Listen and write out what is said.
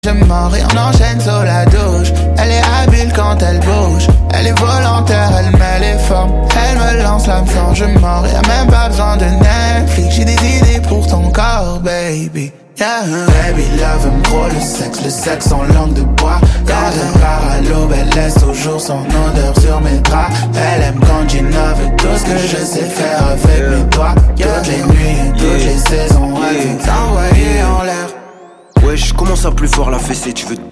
Je mords et on enchaîne sur la douche. Elle est habile quand elle bouge. Elle est volontaire, elle met les formes. Elle me lance l'hameçon, je mords. Y'a même pas besoin de Netflix. J'ai des idées pour ton corps, baby. Yeah. Baby love aime trop le sexe en langue de bois. Quand elle part à l'aube, elle laisse toujours son odeur sur mes draps. Elle aime quand j'innove tout ce que je sais faire avec mes doigts. Toutes les nuits et toutes les saisons, elle veut t'envoyer en l'air. Wesh, comment ça plus fort la fessée, tu veux